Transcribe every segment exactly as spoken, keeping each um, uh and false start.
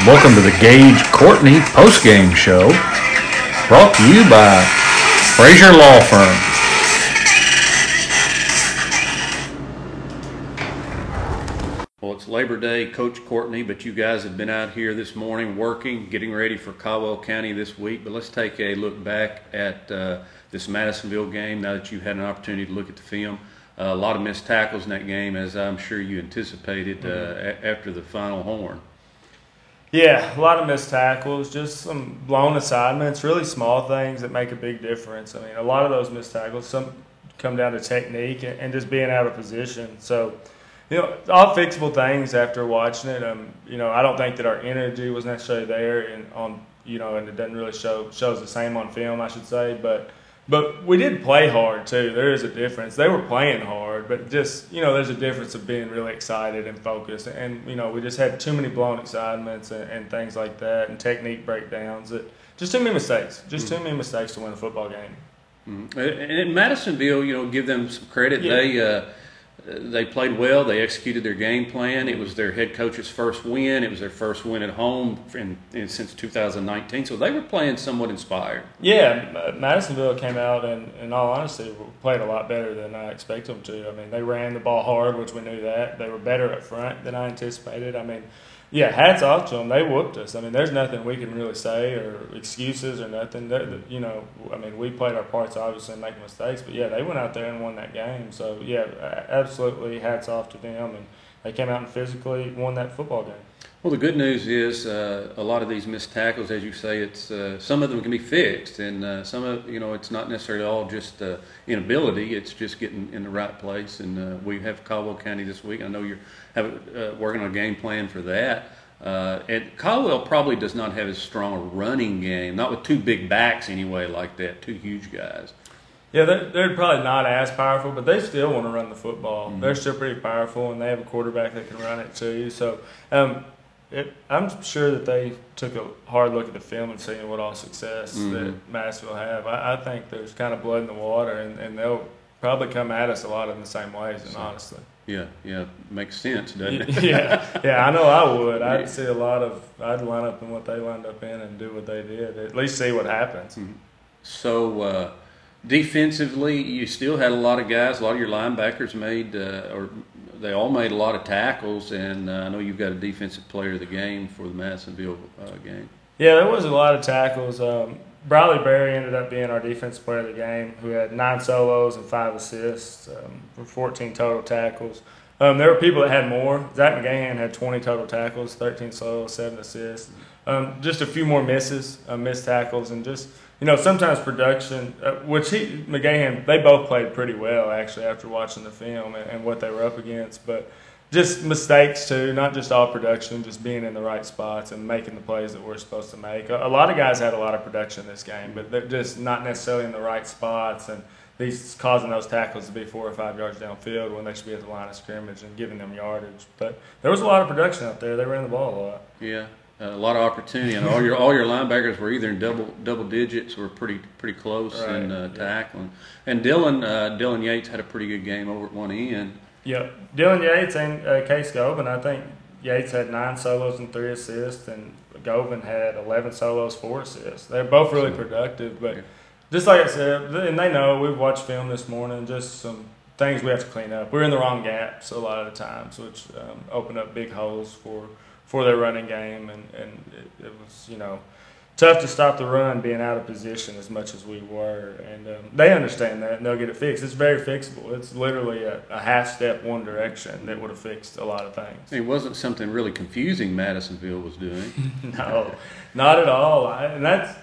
Welcome to the Gage Courtney postgame show, brought to you by Frazier Law Firm. Well, it's Labor Day, Coach Courtney, but you guys have been out here this morning working, getting ready for Caldwell County this week. But let's take a look back at uh, this Madisonville game now that you've had an opportunity to look at the film. Uh, a lot of missed tackles in that game, as I'm sure you anticipated uh, a- after the final horn. Yeah, a lot of missed tackles, just some blown assignments, really small things that make a big difference. I mean, a lot of those missed tackles some come down to technique and, and just being out of position. So, you know, all fixable things after watching it. Um, you know, I don't think that our energy was necessarily there, and on you know, and it doesn't really show shows the same on film, I should say, but. But we did play hard, too. There is a difference. They were playing hard, but just, you know, there's a difference of being really excited and focused. And, you know, we just had too many blown assignments and, and things like that and technique breakdowns. That, just too many mistakes. Just mm-hmm. too many mistakes to win a football game. Mm-hmm. And in Madisonville, you know, give them some credit. Yeah. They uh, they played well. They executed their game plan. It was their head coach's first win. It was their first win at home in, in, since two thousand nineteen. So they were playing somewhat inspired. Yeah, Madisonville came out and, in all honesty, played a lot better than I expected them to. I mean, they ran the ball hard, which we knew that. They were better up front than I anticipated. I mean, yeah, hats off to them. They whooped us. I mean, there's nothing we can really say or excuses or nothing. They're, you know, I mean, we played our parts, obviously, and make mistakes. But, yeah, they went out there and won that game. So, yeah, absolutely hats off to them. And they came out and physically won that football game. Well, the good news is uh, a lot of these missed tackles, as you say, it's uh, some of them can be fixed, and uh, some of you know it's not necessarily all just uh, inability. It's just getting in the right place. And uh, we have Caldwell County this week. I know you're have, uh, working on a game plan for that. Uh, and Caldwell probably does not have as strong a running game, not with two big backs anyway like that, two huge guys. Yeah, they're, they're probably not as powerful, but they still want to run the football. Mm-hmm. They're still pretty powerful, and they have a quarterback that can run it too. So. Um, It, I'm sure that they took a hard look at the film and seeing what all success mm-hmm. that Madisonville have. I, I think there's kind of blood in the water, and, and they'll probably come at us a lot in the same ways, and honestly. Yeah, yeah, makes sense, doesn't it? yeah, yeah, I know I would. I'd see a lot of – I'd line up in what they lined up in and do what they did, at least see what happens. Mm-hmm. So uh, defensively, you still had a lot of guys, a lot of your linebackers made uh, – or they all made a lot of tackles, and uh, I know you've got a defensive player of the game for the Madisonville uh, game. Yeah, there was a lot of tackles. Um, Bradley Berry ended up being our defensive player of the game, who had nine solos and five assists um, for fourteen total tackles. Um, there were people that had more. Zach McGahan had twenty total tackles, thirteen solos, seven assists. Um, just a few more misses, uh, missed tackles, and just – you know, sometimes production, uh, which he, McGahan, they both played pretty well, actually, after watching the film and, and what they were up against. But just mistakes, too, not just all production, just being in the right spots and making the plays that we're supposed to make. A, a lot of guys had a lot of production this game, but they're just not necessarily in the right spots, and these causing those tackles to be four or five yards downfield when they should be at the line of scrimmage and giving them yardage. But there was a lot of production out there. They ran the ball a lot. Yeah. Uh, a lot of opportunity, and all your all your linebackers were either in double double digits or pretty pretty close right. in uh, tackling. And Dylan uh, Dylan Yates had a pretty good game over at one end. Yep, Dylan Yates and uh, Case Govan. I think Yates had nine solos and three assists, and Govan had eleven solos, four assists. They're both really productive, but yeah. just like I said, and they know we've watched film this morning. Just some things we have to clean up. We're in the wrong gaps a lot of the times, which um, open up big holes for. for their running game, and, and it, it was, you know, tough to stop the run being out of position as much as we were. And um, they understand that, and they'll get it fixed. It's very fixable. It's literally a, a half step one direction that would have fixed a lot of things. It wasn't something really confusing Madisonville was doing. No, not at all. I, and that's,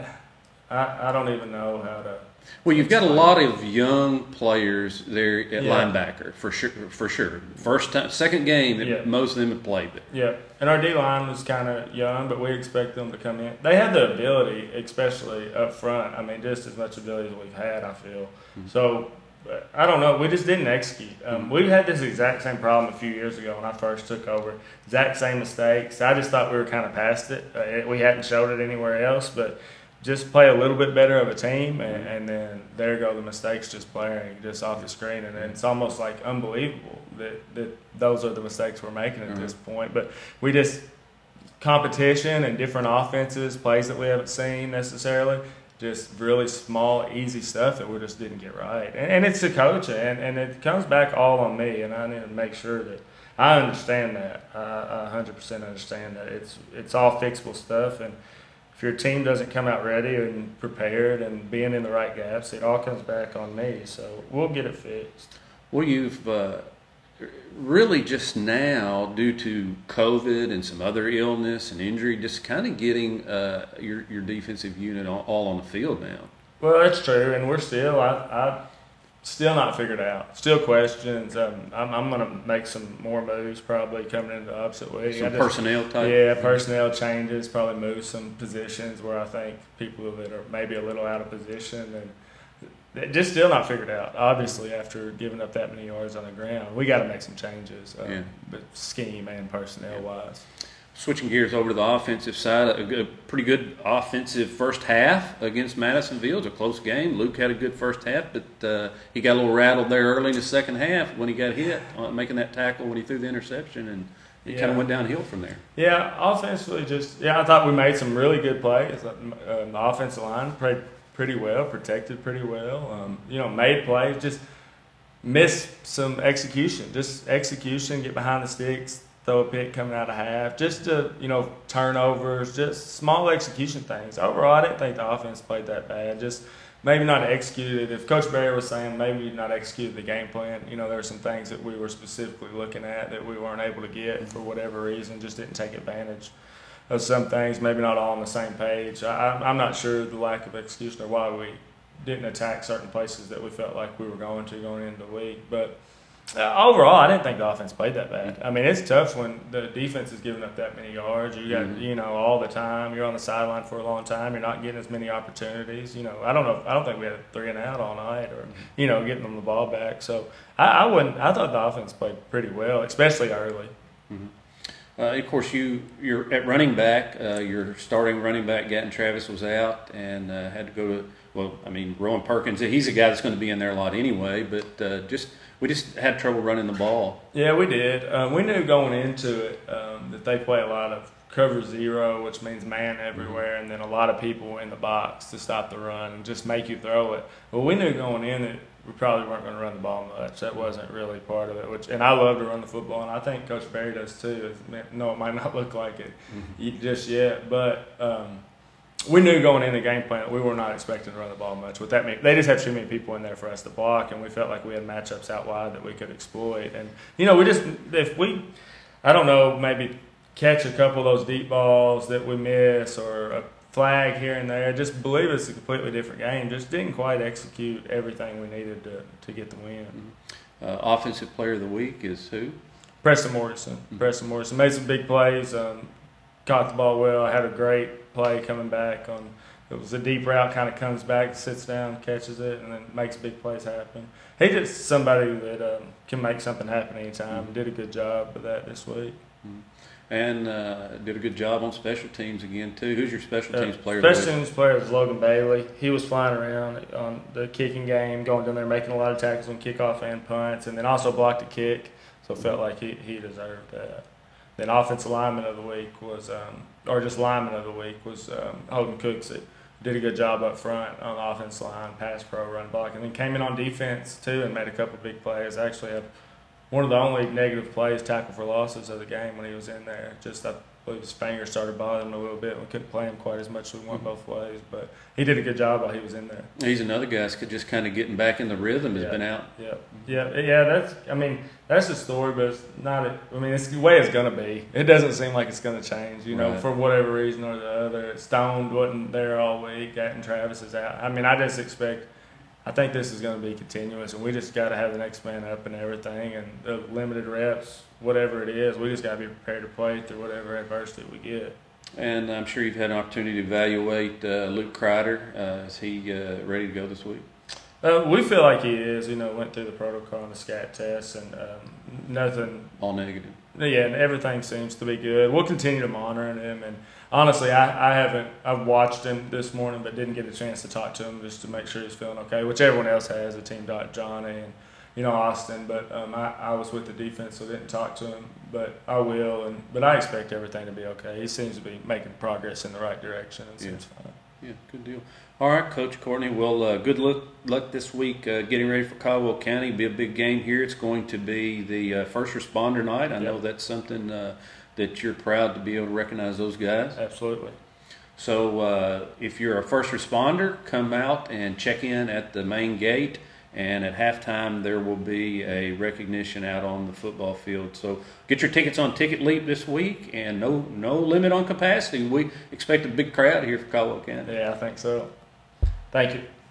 I, I don't even know how to. Well, you've got a lot of young players there at yeah. linebacker, for sure. For sure, first time, second game that yeah. most of them have played it. Yeah, and our D line was kind of young, but we expect them to come in. They had the ability, especially up front. I mean, just as much ability as we've had. I feel mm-hmm. so. I don't know. We just didn't execute. Um, mm-hmm. We had this exact same problem a few years ago when I first took over. Exact same mistakes. I just thought we were kind of past it. Uh, we hadn't showed it anywhere else, but. Just play a little bit better of a team, and, and then there go the mistakes just blaring just off the screen, and, and it's almost like unbelievable that, that those are the mistakes we're making at mm-hmm. this point. But we just competition and different offenses, plays that we haven't seen necessarily. Just really small, easy stuff that we just didn't get right. And, and it's the coach, and, and it comes back all on me, and I need to make sure that I understand that. I, I one hundred percent understand that. It's it's all fixable stuff, and if your team doesn't come out ready and prepared and being in the right gaps, it all comes back on me. So we'll get it fixed. Well, you've uh, really just now, due to COVID and some other illness and injury, just kind of getting uh, your your defensive unit all, all on the field now. Well, that's true, and we're still I, I still not figured out. Still questions. Um, I'm I'm gonna make some more moves probably coming into the opposite week. Some I just, personnel type. Yeah, personnel changes. Probably move some positions where I think people that are maybe a little out of position and. Just still not figured out. Obviously, after giving up that many yards on the ground, we got to make some changes, um, yeah. but scheme and personnel wise. Switching gears over to the offensive side, a, good, pretty good offensive first half against Madisonville. It was a close game. Luke had a good first half, but uh, he got a little rattled there early in the second half when he got hit, uh, making that tackle when he threw the interception, and it yeah. kind of went downhill from there. Yeah, offensively, just yeah, I thought we made some really good plays. Um, the offensive line played pretty well, protected pretty well. Um, you know, made plays, just missed some execution. Just execution, get behind the sticks, throw a pick coming out of half. Just to, you know, turnovers, just small execution things. Overall, I didn't think the offense played that bad. Just maybe not executed. If Coach Barry was saying maybe not executed the game plan, you know, there were some things that we were specifically looking at that we weren't able to get for whatever reason, just didn't take advantage of some things, maybe not all on the same page. I, I'm not sure the lack of execution or why we didn't attack certain places that we felt like we were going to going into the week. But uh, overall, I didn't think the offense played that bad. I mean, it's tough when the defense is giving up that many yards. You got, mm-hmm. you know, all the time. You're on the sideline for a long time. You're not getting as many opportunities. You know, I don't know. I don't think we had a three and out all night, or you know, getting them the ball back. So I, I wouldn't. I thought the offense played pretty well, especially early. Mm-hmm. Uh, of course, you you're at running back. Uh, your starting running back, Gatton Travis, was out and uh, had to go to. Well, I mean, Rowan Perkins. He's a guy that's going to be in there a lot anyway. But uh, just we just had trouble running the ball. Yeah, we did. Um, we knew going into it um, that they play a lot of cover zero, which means man everywhere, and then a lot of people in the box to stop the run and just make you throw it. But we knew going in that we probably weren't going to run the ball much. That wasn't really part of it. Which, and I love to run the football, and I think Coach Barry does too. No, it might not look like it mm-hmm. just yet, but um, we knew going in the game plan that we were not expecting to run the ball much. With that, mean, they just have too many people in there for us to block, and we felt like we had matchups out wide that we could exploit. And you know, we just if we, I don't know, maybe catch a couple of those deep balls that we miss or a flag here and there. Just believe it's a completely different game. Just didn't quite execute everything we needed to, to get the win. Mm-hmm. Uh, offensive player of the week is who? Preston Morrison. Mm-hmm. Preston Morrison made some big plays. Um, caught the ball well. Had a great play coming back on. It was a deep route. Kind of comes back, sits down, catches it, and then makes big plays happen. He's just somebody that um, can make something happen anytime. Mm-hmm. Did a good job with that this week. Mm-hmm. And uh, did a good job on special teams again, too. Who's your special teams uh, player? Special teams player is Logan Bailey. He was flying around on the kicking game, going down there, making a lot of tackles on kickoff and punts, and then also blocked a kick, so felt like he, he deserved that. Then offensive lineman of the week was, um, or just lineman of the week was um, Holden Cooks. It did a good job up front on the offensive line, pass pro, run block, and then came in on defense, too, and made a couple big plays. Actually, had one of the only negative plays, tackle for losses of the game when he was in there. Just I believe his finger started bothering him a little bit. We couldn't play him quite as much as we want both ways, but he did a good job while he was in there. He's another guy that's just kind of getting back in the rhythm. Has yeah. been out. Yeah, yeah, yeah. That's I mean that's the story, but it's not. A, I mean it's the way it's gonna be. It doesn't seem like it's gonna change. You know, right. for whatever reason or the other. Stoned wasn't there all week. Gatton Travis is out. I mean I just expect. I think this is going to be continuous, and we just got to have the next man up and everything, and the limited reps, whatever it is, we just got to be prepared to play through whatever adversity we get. And I'm sure you've had an opportunity to evaluate uh, Luke Kreider. Uh, is he uh, ready to go this week? Uh, we feel like he is. You know, went through the protocol and the scat tests, and um, nothing. All negative. Yeah, and everything seems to be good. We'll continue to monitor him, and honestly, I, I haven't. I've watched him this morning, but didn't get a chance to talk to him just to make sure he's feeling okay, which everyone else has. The team doc Johnny and you know, Austin. But um, I, I was with the defense, so didn't talk to him. But I will, and but I expect everything to be okay. He seems to be making progress in the right direction, and seems Yeah. fine. Yeah, good deal. All right, Coach Courtney. Well, uh, good luck, luck this week uh, getting ready for Caldwell County. It'll be a big game here. It's going to be the uh, first responder night. I Yep. know that's something uh, that you're proud to be able to recognize those guys. Absolutely. So uh, if you're a first responder, come out and check in at the main gate. And at halftime, there will be a recognition out on the football field. So get your tickets on Ticket Leap this week, and no no limit on capacity. We expect a big crowd here for Caldwell County. Yeah, I think so. Thank you.